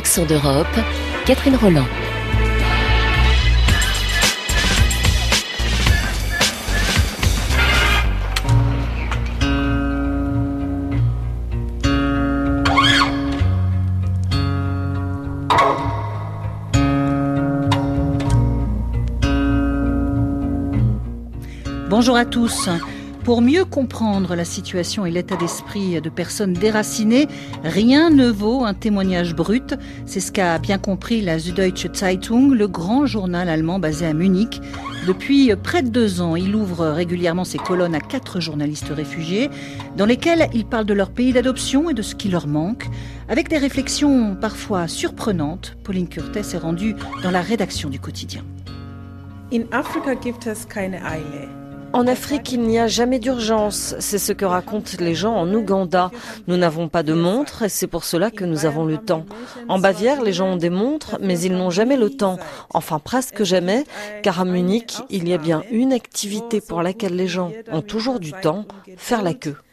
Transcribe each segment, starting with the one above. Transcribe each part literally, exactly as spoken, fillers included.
Accent d'Europe, Catherine Roland. Bonjour à tous. Pour mieux comprendre la situation et l'état d'esprit de personnes déracinées, rien ne vaut un témoignage brut. C'est ce qu'a bien compris la Süddeutsche Zeitung, le grand journal allemand basé à Munich. Depuis près de deux ans, il ouvre régulièrement ses colonnes à quatre journalistes réfugiés, dans lesquels il parle de leur pays d'adoption et de ce qui leur manque, avec des réflexions parfois surprenantes. Pauline Curtes est rendue dans la rédaction du quotidien. In Afrika gibt es keine Eile. En Afrique, il n'y a jamais d'urgence. C'est ce que racontent les gens en Ouganda. Nous n'avons pas de montre et c'est pour cela que nous avons le temps. En Bavière, les gens ont des montres, mais ils n'ont jamais le temps. Enfin, presque jamais, car à Munich, il y a bien une activité pour laquelle les gens ont toujours du temps, faire la queue.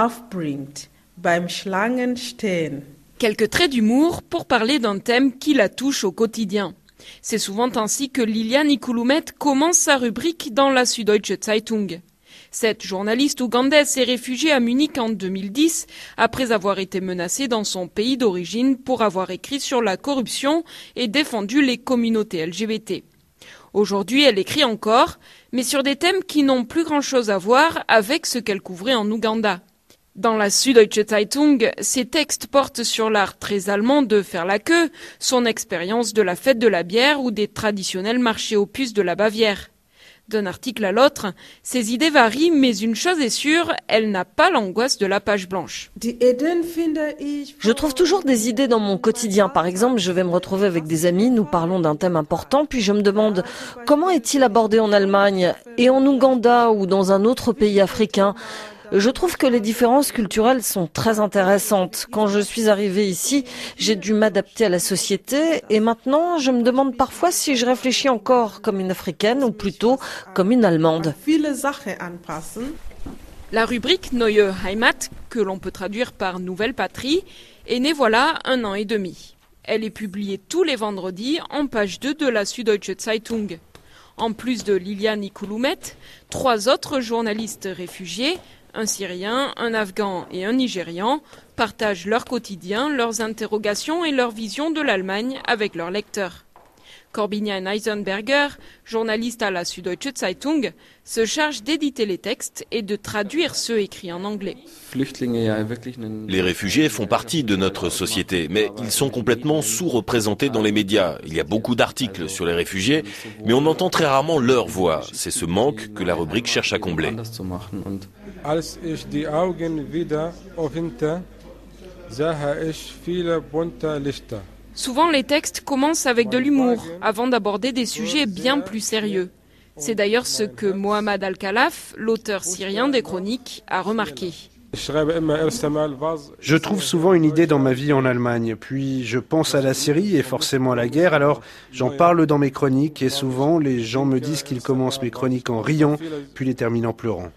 Quelques traits d'humour pour parler d'un thème qui la touche au quotidien. C'est souvent ainsi que Liliane Ikulumet commence sa rubrique dans la Süddeutsche Zeitung. Cette journaliste ougandaise s'est réfugiée à Munich en deux mille dix après avoir été menacée dans son pays d'origine pour avoir écrit sur la corruption et défendu les communautés L G B T. Aujourd'hui, elle écrit encore, mais sur des thèmes qui n'ont plus grand-chose à voir avec ce qu'elle couvrait en Ouganda. Dans la Süddeutsche Zeitung, ses textes portent sur l'art très allemand de faire la queue, son expérience de la fête de la bière ou des traditionnels marchés aux puces de la Bavière. D'un article à l'autre, ses idées varient, mais une chose est sûre, elle n'a pas l'angoisse de la page blanche. Je trouve toujours des idées dans mon quotidien. Par exemple, je vais me retrouver avec des amis, nous parlons d'un thème important, puis je me demande comment est-il abordé en Allemagne et en Ouganda ou dans un autre pays africain. Je trouve que les différences culturelles sont très intéressantes. Quand je suis arrivée ici, j'ai dû m'adapter à la société et maintenant, je me demande parfois si je réfléchis encore comme une Africaine ou plutôt comme une Allemande. La rubrique Neue Heimat, que l'on peut traduire par Nouvelle Patrie, est née voilà un an et demi. Elle est publiée tous les vendredis en page deux de la Süddeutsche Zeitung. En plus de Liliane Ikulumet, trois autres journalistes réfugiés, un Syrien, un Afghan et un Nigérian, partagent leur quotidien, leurs interrogations et leur vision de l'Allemagne avec leurs lecteurs. Corbinian Eisenberger, journaliste à la Süddeutsche Zeitung, se charge d'éditer les textes et de traduire ceux écrits en anglais. Les réfugiés font partie de notre société, mais ils sont complètement sous-représentés dans les médias. Il y a beaucoup d'articles sur les réfugiés, mais on entend très rarement leur voix. C'est ce manque que la rubrique cherche à combler. Als ich die Augen wieder öffnete, sah ich viele bunte Lichter. Souvent, les textes commencent avec de l'humour, avant d'aborder des sujets bien plus sérieux. C'est d'ailleurs ce que Mohamed Al-Khalaf, l'auteur syrien des chroniques, a remarqué. Je trouve souvent une idée dans ma vie en Allemagne, puis je pense à la Syrie et forcément à la guerre, alors j'en parle dans mes chroniques et souvent les gens me disent qu'ils commencent mes chroniques en riant, puis les terminent en pleurant.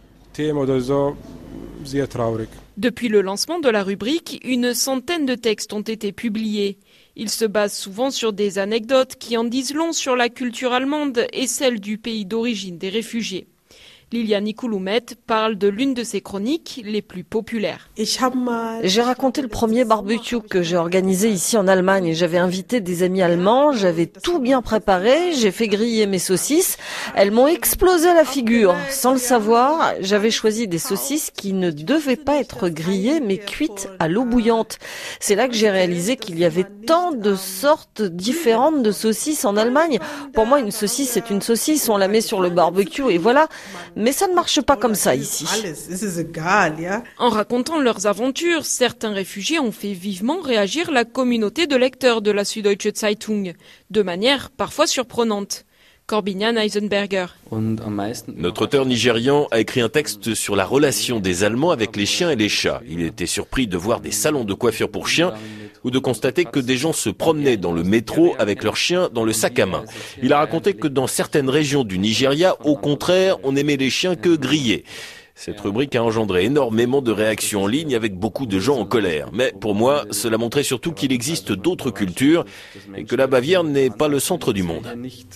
Depuis le lancement de la rubrique, une centaine de textes ont été publiés. Ils se basent souvent sur des anecdotes qui en disent long sur la culture allemande et celle du pays d'origine des réfugiés. Liliane Ikulumet parle de l'une de ses chroniques les plus populaires. J'ai raconté le premier barbecue que j'ai organisé ici en Allemagne. J'avais invité des amis allemands, j'avais tout bien préparé, j'ai fait griller mes saucisses. Elles m'ont explosé la figure. Sans le savoir, j'avais choisi des saucisses qui ne devaient pas être grillées mais cuites à l'eau bouillante. C'est là que j'ai réalisé qu'il y avait tant de sortes différentes de saucisses en Allemagne. Pour moi, une saucisse, c'est une saucisse, on la met sur le barbecue et voilà. Mais ça ne marche pas comme ça ici. En racontant leurs aventures, certains réfugiés ont fait vivement réagir la communauté de lecteurs de la Süddeutsche Zeitung, de manière parfois surprenante. Corbinian Eisenberger. Notre auteur nigérian a écrit un texte sur la relation des Allemands avec les chiens et les chats. Il était surpris de voir des salons de coiffure pour chiens ou de constater que des gens se promenaient dans le métro avec leurs chiens dans le sac à main. Il a raconté que dans certaines régions du Nigeria, au contraire, on aimait les chiens que grillés. Cette rubrique a engendré énormément de réactions en ligne avec beaucoup de gens en colère. Mais pour moi, cela montrait surtout qu'il existe d'autres cultures et que la Bavière n'est pas le centre du monde.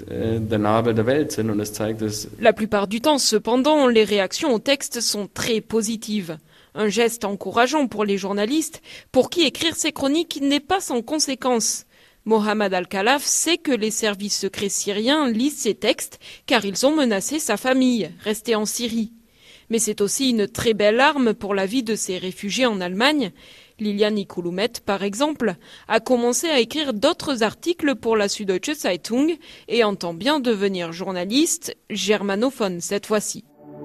La plupart du temps, cependant, les réactions au texte sont très positives. Un geste encourageant pour les journalistes, pour qui écrire ces chroniques n'est pas sans conséquences. Mohamed Al-Khalaf sait que les services secrets syriens lisent ces textes car ils ont menacé sa famille, restée en Syrie. Mais c'est aussi une très belle arme pour la vie de ces réfugiés en Allemagne. Liliane Ikulumet, par exemple, a commencé à écrire d'autres articles pour la Süddeutsche Zeitung et entend bien devenir journaliste, germanophone cette fois-ci.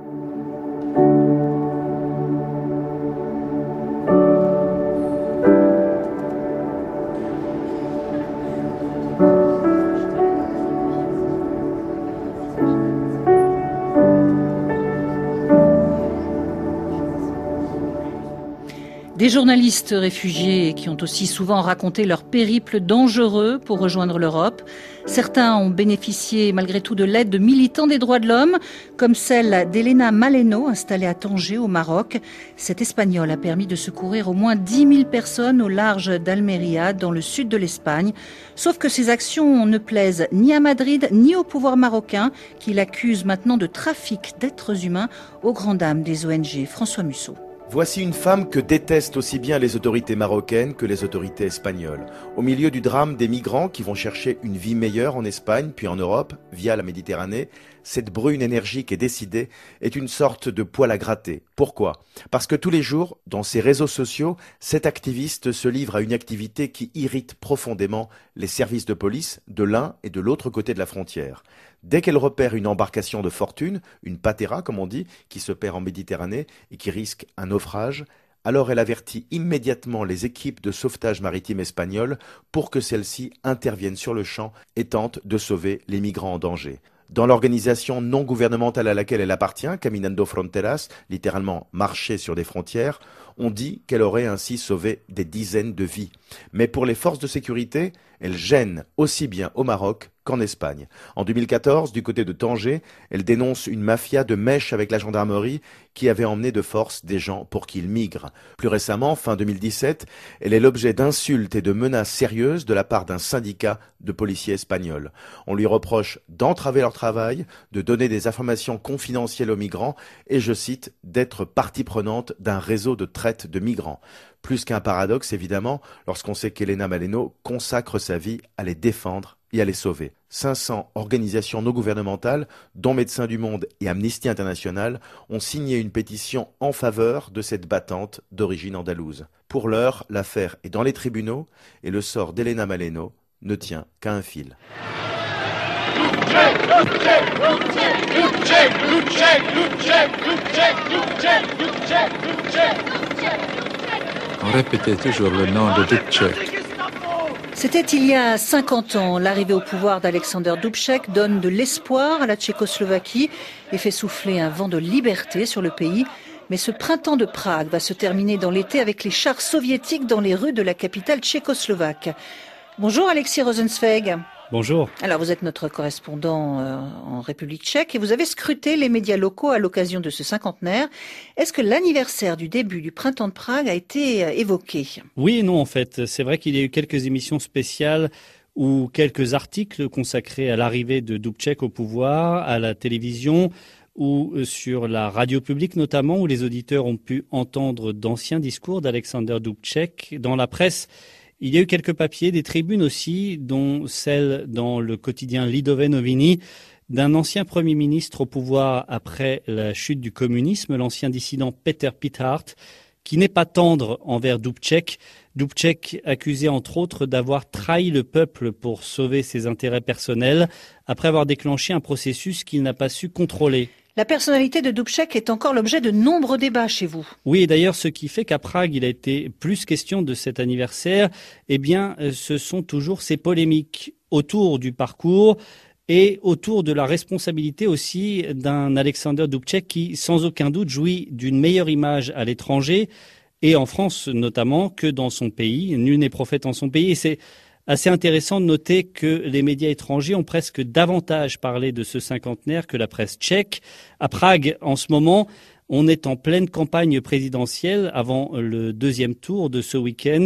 Des journalistes réfugiés qui ont aussi souvent raconté leur périple dangereux pour rejoindre l'Europe. Certains ont bénéficié malgré tout de l'aide de militants des droits de l'homme, comme celle d'Elena Maleno, installée à Tanger au Maroc. Cette Espagnole a permis de secourir au moins dix mille personnes au large d'Almeria, dans le sud de l'Espagne. Sauf que ces actions ne plaisent ni à Madrid, ni au pouvoir marocain, qui l'accuse maintenant de trafic d'êtres humains aux grandes dames des O N G. François Musso. Voici une femme que détestent aussi bien les autorités marocaines que les autorités espagnoles. Au milieu du drame des migrants qui vont chercher une vie meilleure en Espagne puis en Europe, via la Méditerranée, cette brune énergique et décidée est une sorte de poil à gratter. Pourquoi ? Parce que tous les jours, dans ses réseaux sociaux, cet activiste se livre à une activité qui irrite profondément les services de police de l'un et de l'autre côté de la frontière. Dès qu'elle repère une embarcation de fortune, une patera comme on dit, qui se perd en Méditerranée et qui risque un naufrage, alors elle avertit immédiatement les équipes de sauvetage maritime espagnoles pour que celles-ci interviennent sur le champ et tentent de sauver les migrants en danger. Dans l'organisation non gouvernementale à laquelle elle appartient, Caminando Fronteras, littéralement marcher sur des frontières, on dit qu'elle aurait ainsi sauvé des dizaines de vies. Mais pour les forces de sécurité, elle gêne aussi bien au Maroc qu'en Espagne. En deux mille quatorze, du côté de Tanger, elle dénonce une mafia de mèche avec la gendarmerie qui avait emmené de force des gens pour qu'ils migrent. Plus récemment, fin deux mille dix-sept, elle est l'objet d'insultes et de menaces sérieuses de la part d'un syndicat de policiers espagnols. On lui reproche d'entraver leur travail, de donner des informations confidentielles aux migrants et, je cite, d'être partie prenante d'un réseau de traite de migrants. Plus qu'un paradoxe, évidemment, lorsqu'on sait qu'Elena Maleno consacre sa vie à les défendre et à les sauver. cinq cents organisations non gouvernementales, dont Médecins du Monde et Amnesty International, ont signé une pétition en faveur de cette battante d'origine andalouse. Pour l'heure, l'affaire est dans les tribunaux et le sort d'Elena Maleno ne tient qu'à un fil. On répétait toujours le nom de Dubček. C'était il y a cinquante ans. L'arrivée au pouvoir d'Alexander Dubček donne de l'espoir à la Tchécoslovaquie et fait souffler un vent de liberté sur le pays. Mais ce printemps de Prague va se terminer dans l'été avec les chars soviétiques dans les rues de la capitale tchécoslovaque. Bonjour Alexis Rosenzweig. Bonjour. Alors vous êtes notre correspondant euh, en République tchèque et vous avez scruté les médias locaux à l'occasion de ce cinquantenaire. Est-ce que l'anniversaire du début du printemps de Prague a été euh, évoqué ? Oui et non en fait. C'est vrai qu'il y a eu quelques émissions spéciales ou quelques articles consacrés à l'arrivée de Dubček au pouvoir, à la télévision ou sur la radio publique notamment, où les auditeurs ont pu entendre d'anciens discours d'Alexander Dubček. Dans la presse, il y a eu quelques papiers, des tribunes aussi, dont celle dans le quotidien Lidové noviny d'un ancien Premier ministre au pouvoir après la chute du communisme, l'ancien dissident Peter Pithart, qui n'est pas tendre envers Dubček. Dubček accusé entre autres d'avoir trahi le peuple pour sauver ses intérêts personnels, après avoir déclenché un processus qu'il n'a pas su contrôler. La personnalité de Dubček est encore l'objet de nombreux débats chez vous. Oui, et d'ailleurs, ce qui fait qu'à Prague, il a été plus question de cet anniversaire, eh bien, ce sont toujours ces polémiques autour du parcours et autour de la responsabilité aussi d'un Alexander Dubček qui, sans aucun doute, jouit d'une meilleure image à l'étranger et en France notamment que dans son pays. Nul n'est prophète en son pays et c'est assez intéressant de noter que les médias étrangers ont presque davantage parlé de ce cinquantenaire que la presse tchèque. À Prague, en ce moment, On est en pleine campagne présidentielle avant le deuxième tour de ce week-end.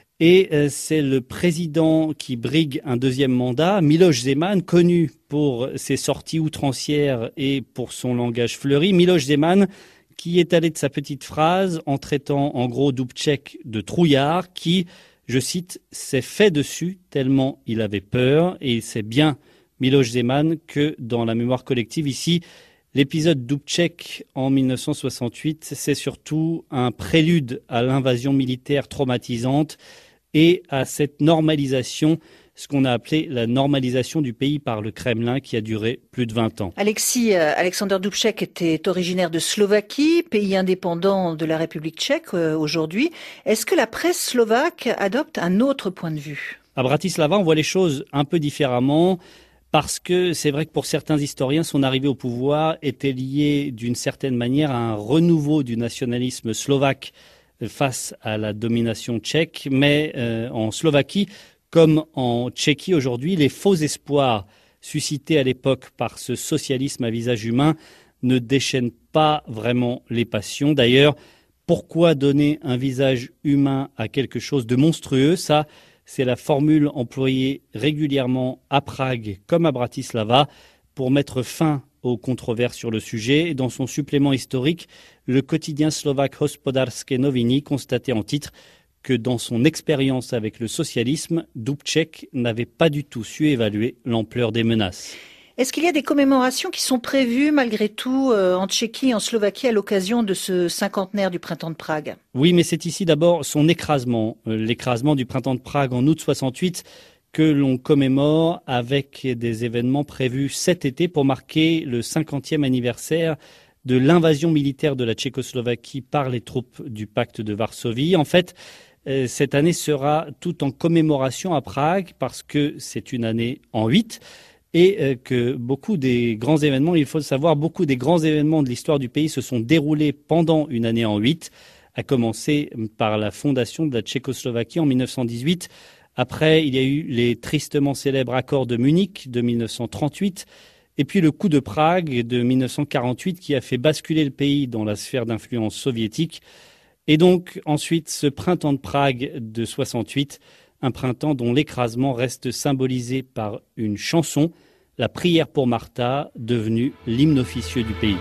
Et c'est le président qui brigue un deuxième mandat, Miloš Zeman, connu pour ses sorties outrancières et pour son langage fleuri. Miloš Zeman qui est allé de sa petite phrase en traitant en gros Dubček de trouillard, qui, je cite, s'est fait dessus tellement il avait peur. Et c'est bien Miloš Zeman que dans la mémoire collective ici, l'épisode Dubček en mille neuf cent soixante-huit, c'est surtout un prélude à l'invasion militaire traumatisante et à cette normalisation, ce qu'on a appelé la normalisation du pays par le Kremlin qui a duré plus de vingt ans. Alexis, euh, Alexander Dubček était originaire de Slovaquie, pays indépendant de la République tchèque euh, aujourd'hui. Est-ce que la presse slovaque adopte un autre point de vue ? À Bratislava, on voit les choses un peu différemment parce que c'est vrai que pour certains historiens, son arrivée au pouvoir était liée d'une certaine manière à un renouveau du nationalisme slovaque face à la domination tchèque, mais euh, en Slovaquie, comme en Tchéquie aujourd'hui, les faux espoirs suscités à l'époque par ce socialisme à visage humain ne déchaînent pas vraiment les passions. D'ailleurs, pourquoi donner un visage humain à quelque chose de monstrueux ? Ça, c'est la formule employée régulièrement à Prague comme à Bratislava pour mettre fin aux controverses sur le sujet. Dans son supplément historique, le quotidien slovaque Hospodárske noviny constatait en titre que dans son expérience avec le socialisme, Dubček n'avait pas du tout su évaluer l'ampleur des menaces. Est-ce qu'il y a des commémorations qui sont prévues malgré tout euh, en Tchéquie et en Slovaquie à l'occasion de ce cinquantenaire du printemps de Prague ? Oui, mais c'est ici d'abord son écrasement, euh, l'écrasement du printemps de Prague en août soixante-huit, que l'on commémore avec des événements prévus cet été pour marquer le cinquantième anniversaire de l'invasion militaire de la Tchécoslovaquie par les troupes du pacte de Varsovie. En fait, euh, cette année sera tout en commémoration à Prague parce que c'est une année en huit et euh, que beaucoup des grands événements, il faut le savoir, beaucoup des grands événements de l'histoire du pays se sont déroulés pendant une année en huit, à commencer par la fondation de la Tchécoslovaquie en mille neuf cent dix-huit. Après, il y a eu les tristement célèbres accords de Munich de mille neuf cent trente-huit et puis le coup de Prague de mille neuf cent quarante-huit qui a fait basculer le pays dans la sphère d'influence soviétique. Et donc ensuite ce printemps de Prague de soixante-huit, un printemps dont l'écrasement reste symbolisé par une chanson, la prière pour Martha, devenue l'hymne officieux du pays.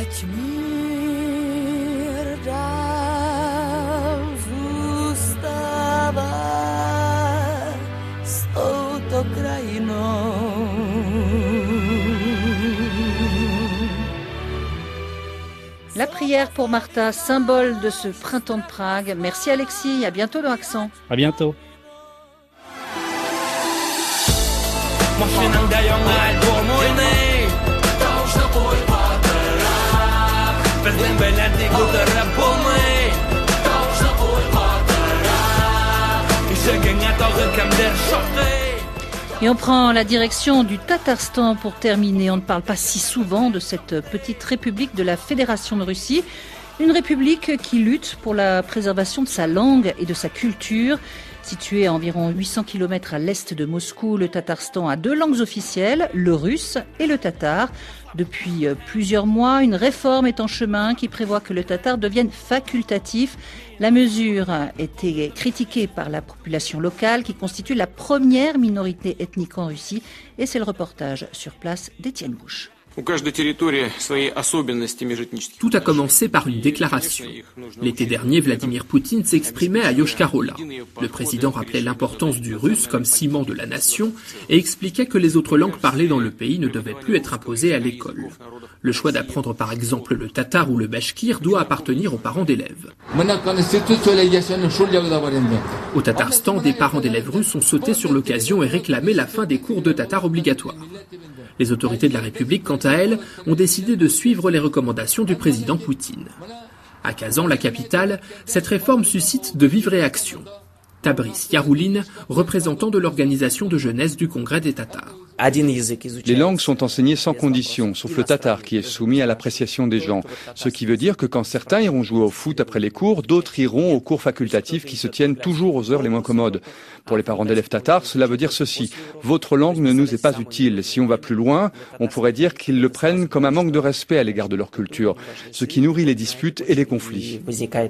La prière pour Martha, symbole de ce printemps de Prague. Merci Alexis, à bientôt dans Accent. À bientôt. Et on prend la direction du Tatarstan pour terminer. On ne parle pas si souvent de cette petite république de la Fédération de Russie. Une république qui lutte pour la préservation de sa langue et de sa culture. Situé à environ huit cents kilomètres à l'est de Moscou, le Tatarstan a deux langues officielles, le russe et le tatar. Depuis plusieurs mois, une réforme est en chemin qui prévoit que le tatar devienne facultatif. La mesure a été critiquée par la population locale qui constitue la première minorité ethnique en Russie. Et c'est le reportage sur place d'Étienne Bouche. Tout a commencé par une déclaration. L'été dernier, Vladimir Poutine s'exprimait à Yoshkar-Ola. Le président rappelait l'importance du russe comme ciment de la nation et expliquait que les autres langues parlées dans le pays ne devaient plus être imposées à l'école. Le choix d'apprendre par exemple le tatar ou le bashkir doit appartenir aux parents d'élèves. Au Tatarstan, des parents d'élèves russes ont sauté sur l'occasion et réclamé la fin des cours de tatar obligatoires. Les autorités de la République, quant à elles, ont décidé de suivre les recommandations du président Poutine. À Kazan, la capitale, cette réforme suscite de vives réactions. Tabris Yaroulin, représentant de l'organisation de jeunesse du Congrès des Tatars. Les langues sont enseignées sans condition, sauf le tatar qui est soumis à l'appréciation des gens. Ce qui veut dire que quand certains iront jouer au foot après les cours, d'autres iront aux cours facultatifs qui se tiennent toujours aux heures les moins commodes. Pour les parents d'élèves tatars, cela veut dire ceci. Votre langue ne nous est pas utile. Si on va plus loin, on pourrait dire qu'ils le prennent comme un manque de respect à l'égard de leur culture, ce qui nourrit les disputes et les conflits.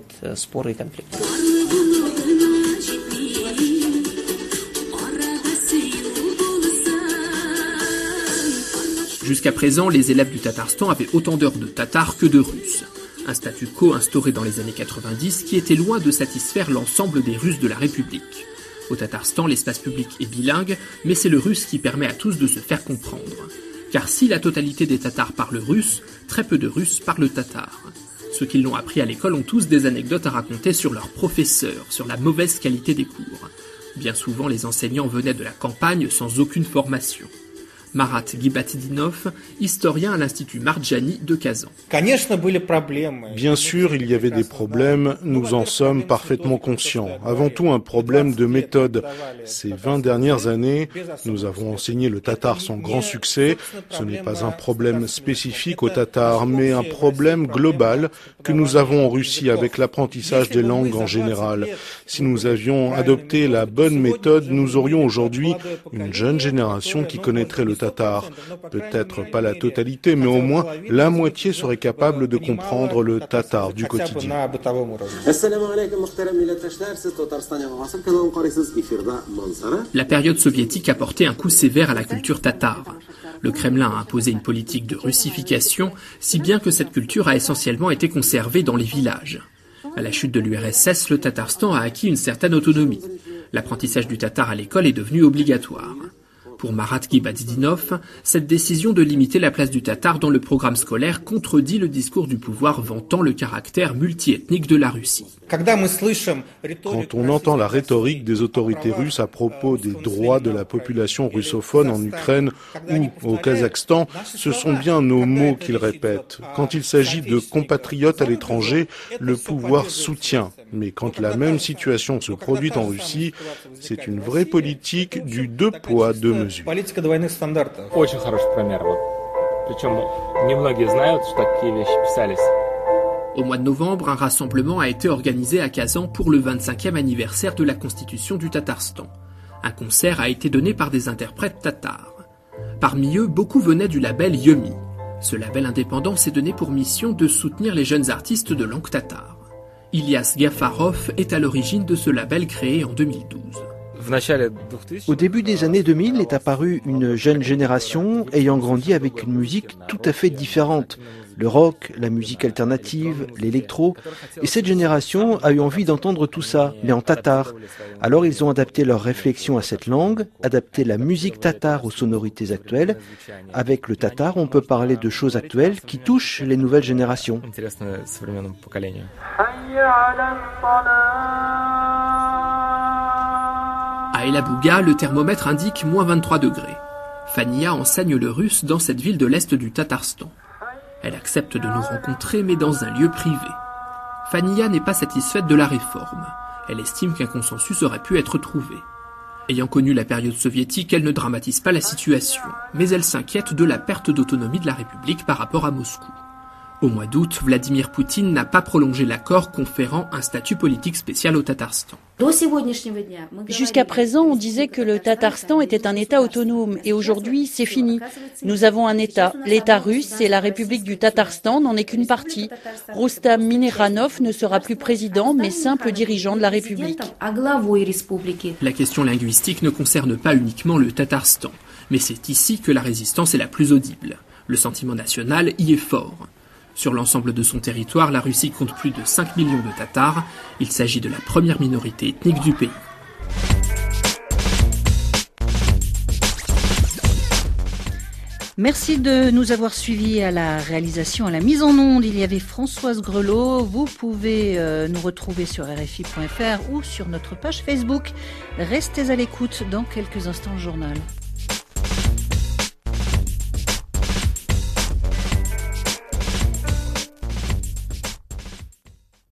Jusqu'à présent, les élèves du Tatarstan avaient autant d'heures de tatar que de russe. Un statu quo instauré dans les années quatre-vingt-dix qui était loin de satisfaire l'ensemble des Russes de la République. Au Tatarstan, l'espace public est bilingue, mais c'est le russe qui permet à tous de se faire comprendre. Car si la totalité des Tatars parlent russe, très peu de Russes parlent tatar. Ceux qui l'ont appris à l'école ont tous des anecdotes à raconter sur leurs professeurs, sur la mauvaise qualité des cours. Bien souvent, les enseignants venaient de la campagne sans aucune formation. Marat Gibatidinov, historien à l'Institut Marjani de Kazan. Bien sûr, il y avait des problèmes, nous en sommes parfaitement conscients. Avant tout, un problème de méthode. Ces vingt dernières années, nous avons enseigné le tatar sans grand succès. Ce n'est pas un problème spécifique au tatar, mais un problème global que nous avons en Russie avec l'apprentissage des langues en général. Si nous avions adopté la bonne méthode, nous aurions aujourd'hui une jeune génération qui connaîtrait le tatar. Peut-être pas la totalité, mais au moins la moitié serait capable de comprendre le tatar du quotidien. La période soviétique a porté un coup sévère à la culture tatare. Le Kremlin a imposé une politique de russification, si bien que cette culture a essentiellement été conservée dans les villages. À la chute de l'U R S S, le Tatarstan a acquis une certaine autonomie. L'apprentissage du tatar à l'école est devenu obligatoire. Pour Marat Gibatidinov, cette décision de limiter la place du tatar dans le programme scolaire contredit le discours du pouvoir vantant le caractère multiethnique de la Russie. Quand on entend la rhétorique des autorités russes à propos des droits de la population russophone en Ukraine ou au Kazakhstan, ce sont bien nos mots qu'ils répètent. Quand il s'agit de compatriotes à l'étranger, le pouvoir soutient. Mais quand la même situation se produit en Russie, c'est une vraie politique du deux poids, deux mesures. Au mois de novembre, un rassemblement a été organisé à Kazan pour le vingt-cinquième anniversaire de la constitution du Tatarstan. Un concert a été donné par des interprètes tatars. Parmi eux, beaucoup venaient du label Yumi. Ce label indépendant s'est donné pour mission de soutenir les jeunes artistes de langue tatare. Ilyas Gafarov est à l'origine de ce label créé en deux mille douze. Au début des années deux mille est apparue une jeune génération ayant grandi avec une musique tout à fait différente. Le rock, la musique alternative, l'électro. Et cette génération a eu envie d'entendre tout ça, mais en tatar. Alors ils ont adapté leur réflexion à cette langue, adapté la musique tatar aux sonorités actuelles. Avec le tatar, on peut parler de choses actuelles qui touchent les nouvelles générations. À El Abouga, le thermomètre indique moins vingt-trois degrés. Fania enseigne le russe dans cette ville de l'Est du Tatarstan. Elle accepte de nous rencontrer, mais dans un lieu privé. Fania n'est pas satisfaite de la réforme. Elle estime qu'un consensus aurait pu être trouvé. Ayant connu la période soviétique, elle ne dramatise pas la situation, mais elle s'inquiète de la perte d'autonomie de la République par rapport à Moscou. Au mois d'août, Vladimir Poutine n'a pas prolongé l'accord conférant un statut politique spécial au Tatarstan. Jusqu'à présent, on disait que le Tatarstan était un État autonome et aujourd'hui, c'est fini. Nous avons un État. L'État russe et la République du Tatarstan n'en est qu'une partie. Rustam Mineranov ne sera plus président, mais simple dirigeant de la République. La question linguistique ne concerne pas uniquement le Tatarstan, mais c'est ici que la résistance est la plus audible. Le sentiment national y est fort. Sur l'ensemble de son territoire, la Russie compte plus de cinq millions de Tatars. Il s'agit de la première minorité ethnique du pays. Merci de nous avoir suivis à la réalisation, à la mise en onde. Il y avait Françoise Grelot. Vous pouvez euh, nous retrouver sur R F I point F R ou sur notre page Facebook. Restez à l'écoute. Dans quelques instants, le journal.